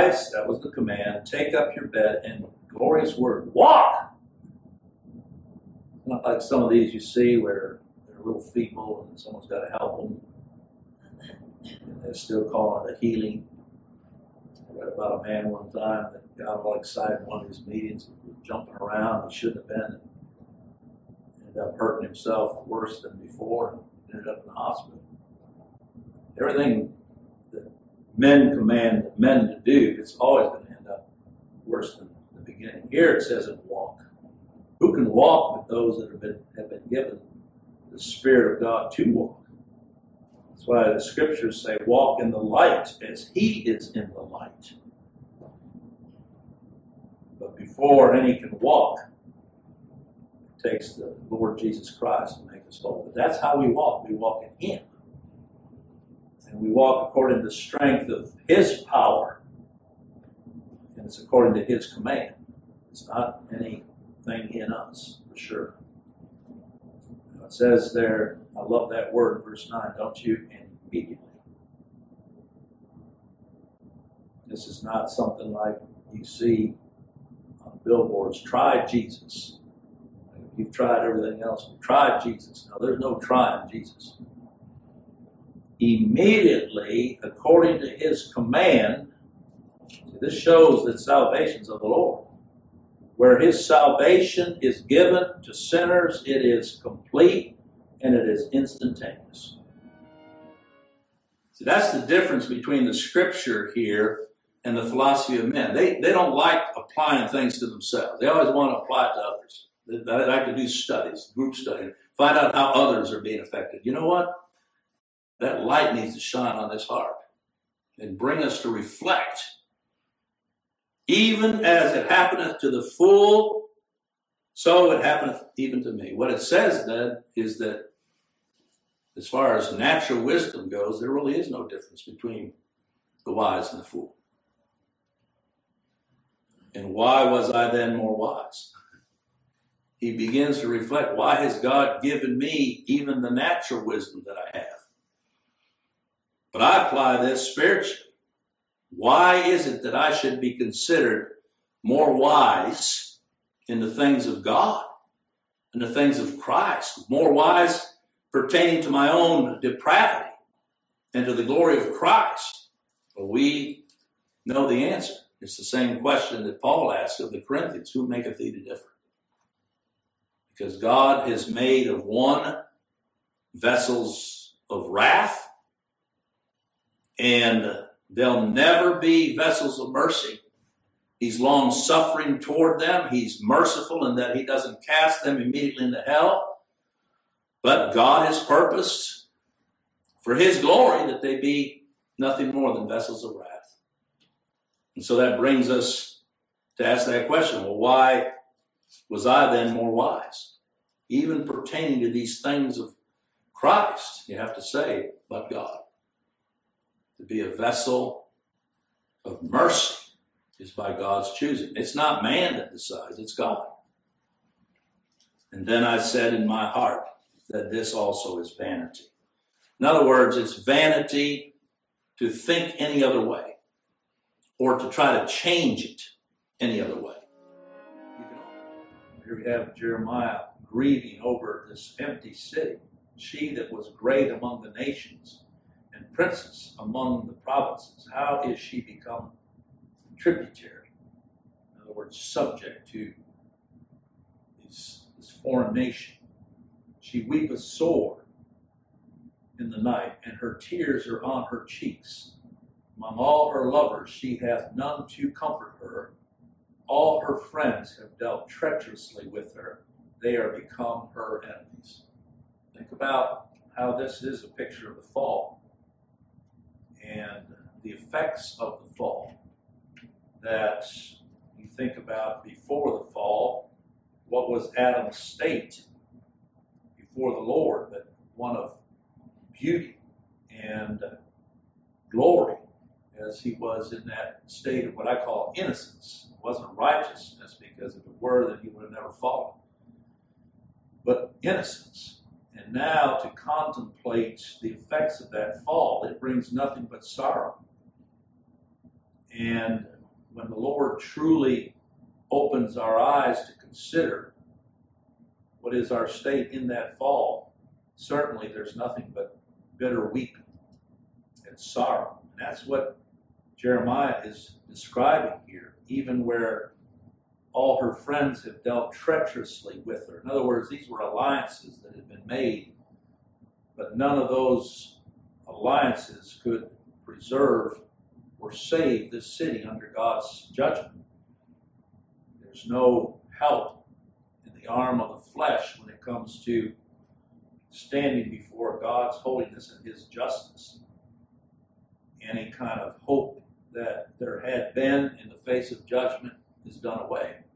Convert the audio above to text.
Arise, that was the command, take up your bed, and glorious word, walk. Not like some of these you see where they're a little feeble and someone's got to help them. And they're still calling it a healing. I read about a man one time that got all excited in one of his meetings, was jumping around, he shouldn't have been, and ended up hurting himself worse than before, and ended up in the hospital. Everything that men command men to do, it's always going to end up worse than the beginning. Here it says walk. Who can walk with those that have been given the Spirit of God to walk? That's why the scriptures say, walk in the light as He is in the light. But before any can walk, it takes the Lord Jesus Christ to make us whole. But that's how we walk. We walk in Him. And we walk according to the strength of His power. And it's according to His command. It's not anything in us, for sure. It says there, I love that word, verse 9, don't you? And immediately. This is not something like you see on billboards. Try Jesus. You've tried everything else. Try Jesus. No, there's no trying Jesus. Immediately, according to His command, this shows that salvation is of the Lord. Where His salvation is given to sinners, it is complete and it is instantaneous. See, that's the difference between the scripture here and the philosophy of men. They don't like applying things to themselves. They always want to apply it to others. They like to do studies, group studies, find out how others are being affected. You know what? That light needs to shine on this heart and bring us to reflect. Even as it happeneth to the fool, so it happeneth even to me. What it says then is that as far as natural wisdom goes, there really is no difference between the wise and the fool. And why was I then more wise? He begins to reflect, why has God given me even the natural wisdom that I have? But I apply this spiritually. Why is it that I should be considered more wise in the things of God and the things of Christ? More wise pertaining to my own depravity and to the glory of Christ? Well, we know the answer. It's the same question that Paul asked of the Corinthians. Who maketh thee to differ? Because God has made of one vessels of wrath, and they'll never be vessels of mercy. He's long-suffering toward them. He's merciful in that He doesn't cast them immediately into hell. But God has purposed for His glory that they be nothing more than vessels of wrath. And so that brings us to ask that question. Well, why was I then more wise? Even pertaining to these things of Christ, you have to say, but God. To be a vessel of mercy is by God's choosing. It's not man that decides, it's God. And then I said in my heart that this also is vanity. In other words, it's vanity to think any other way or to try to change it any other way. Here we have Jeremiah grieving over this empty city. She that was great among the nations and princess among the provinces, how is she become tributary? In other words, subject to this foreign nation. She weepeth sore in the night, and her tears are on her cheeks. Among all her lovers she hath none to comfort her. All her friends have dealt treacherously with her. They are become her enemies. Think about how this is a picture of the fall and the effects of the fall. That you think about before the fall, what was Adam's state before the Lord, but one of beauty and glory, as he was in that state of what I call innocence. It wasn't righteousness, because if it were, then he would have never fallen. But innocence. And now to contemplate the effects of that fall, it brings nothing but sorrow. And when the Lord truly opens our eyes to consider what is our state in that fall, certainly there's nothing but bitter weeping and sorrow. And that's what Jeremiah is describing here, even where all her friends have dealt treacherously with her. In other words, these were alliances that had been made, but none of those alliances could preserve or save this city under God's judgment. There's no help in the arm of the flesh when it comes to standing before God's holiness and His justice. Any kind of hope that there had been in the face of judgment is done away.